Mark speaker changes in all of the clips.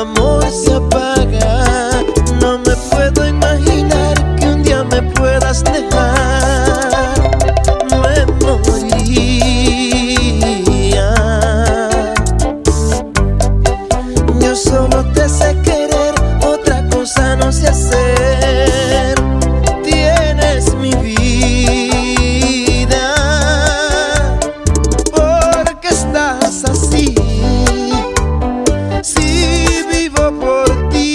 Speaker 1: amor se apaga. No me puedo imaginar que un día me puedas dejar. Me moriría. Yo solo te sé querer, otra cosa no sé hacer. Tienes mi vida, porque estás así. Si vivo por ti,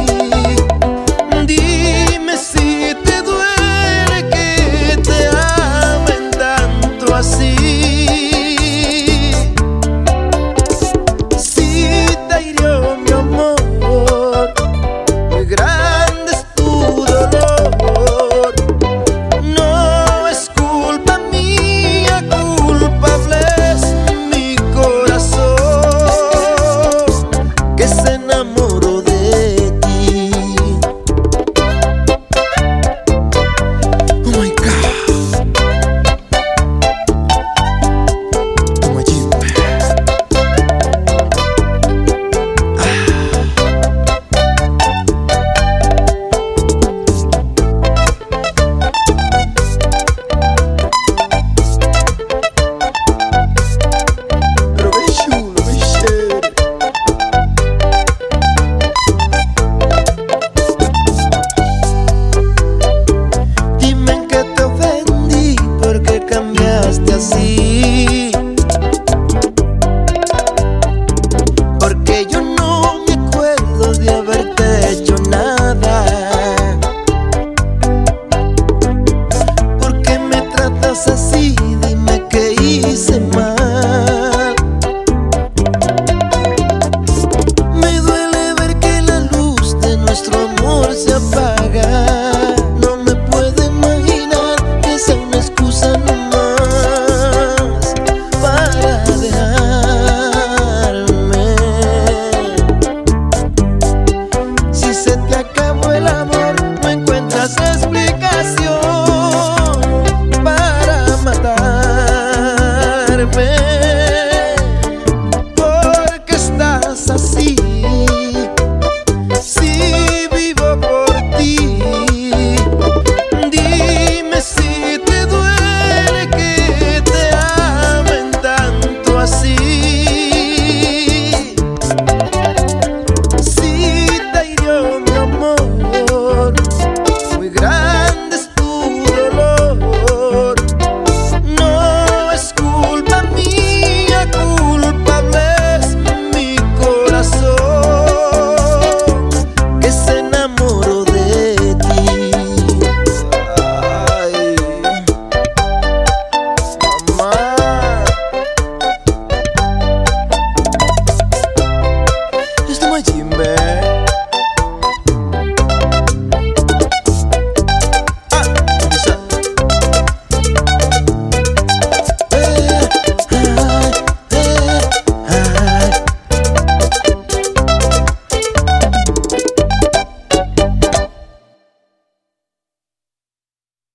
Speaker 1: dime si te duele que te amen tanto así. Si te hirió mi amor, muy grande es tu dolor. No es culpa mía, culpable es mi corazón, que se enamoró de ti. Oh my God. Oh my God. Lo ves chulo, lo ves chévere. Dime en qué te ofendí, por qué cambiaste así. Porque yo no me acuerdo de haberte hecho nada. ¿Por qué me tratas así? Dime qué hice mal. Me duele ver que la luz de nuestro amor se apaga. No me puedo imaginar que sea una excusa nomás para dejarme. Si se te acabó el amor, no encuentras explicación para matarme, porque estás así. Si vivo por ti, dime si te duele que te amen tanto así. Si te hirió mi amor, muy grande es tu dolor. No es culpa mía, culpable es mi corazón, que se enamoró de ti. Ay, mamá. Esto es Jimbe.